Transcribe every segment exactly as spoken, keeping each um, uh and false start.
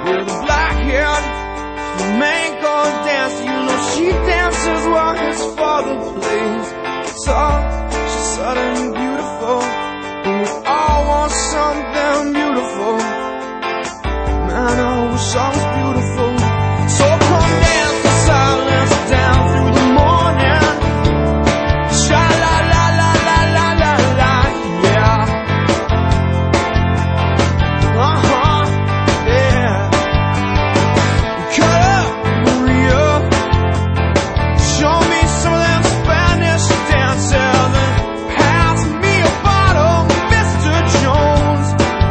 with a black hair, flamenco dance. You know she dances while his father plays guitar. She's suddenly beautiful, and we all want something beautiful. Man, I wish I was beautiful. So come dance the silence down through the morning. Sha la la la la la la la, yeah. Uh huh, yeah. Cut up, Maria. Show me some of them Spanish dances and pass me a bottle, Mister Jones.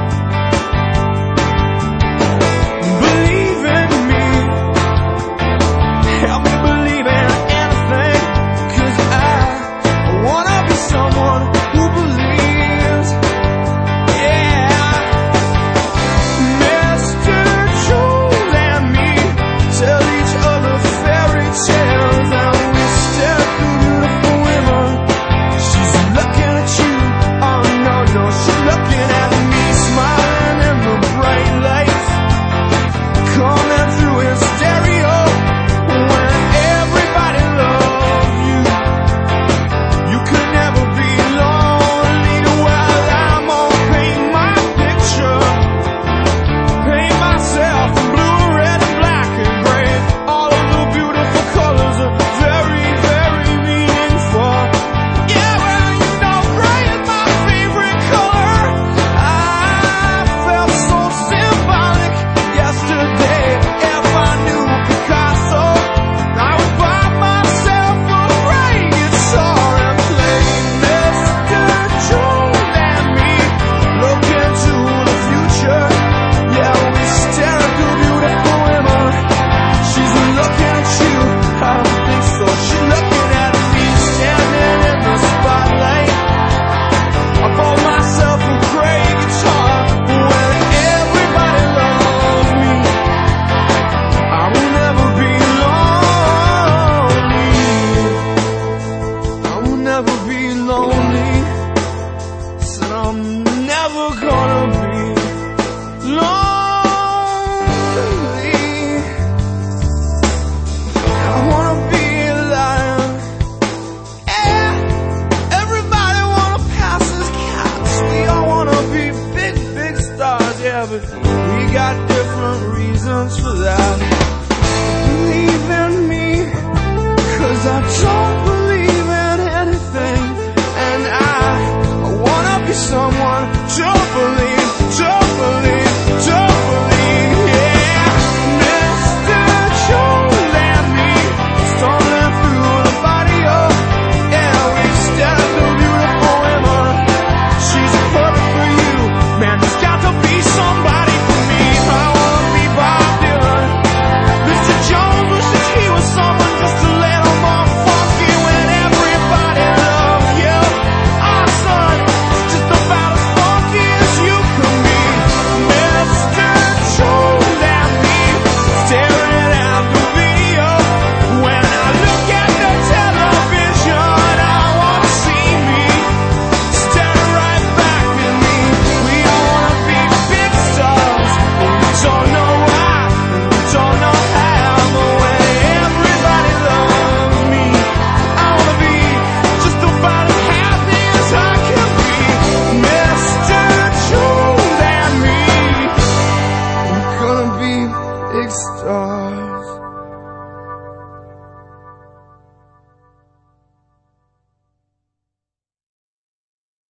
Believe in me, help me believe in anything, 'cause I wanna be someone who believes. Yeah, Mister Jones and me tell each other fairy tales, and we stare at the beautiful women. She's looking at you, oh no, no, she's looking at me, smiling in the bright lights coming through his stereo. When everybody loves you, you could never be lonely. Well, I'm gonna paint my picture, paint myself in blue, red, and black and gray. All of the beautiful colors are very, very meaningful. Yeah, well, you know gray is my favorite color. I felt so symbolic yesterday. If I knew Picasso, I would buy myself a gray guitar and play Mister Jones and me. Look into the future. Yeah, we stare at the beautiful women. She's looking at you, I don't think so. She's looking at me, standing in the spotlight. I bought myself a gray guitar. When everybody loves me, I will never be lonely. I will never be lonely. Said I'm never gonna be lonely. I wanna be a lion. Yeah, everybody wanna pass as cats. We all wanna be big, big stars. Yeah, but we got different reasons for that. Believe in me, 'cause I don't believe in anything, and I, I wanna be someone to believe, to believe, to believe. Yeah, Mister Jones and me, stumbling through the barrio. Yeah, we stare at the beautiful women. She's perfect for you, man. There's got to be somebody for me. I wanna be Bob Dylan. Mister Jones wishes he was someone just a little more funky. When everybody loves you, our son is just about as funky as you can be. Mister Jones and me, staring at the video. When I look at the television, I wanna see me staring right back at me. We all wanna be big stars, but we don't know why, and we don't know how. But when everybody loves me, I wanna be just about as happy as I can be. Mister Jones and me, we're gonna be big stars.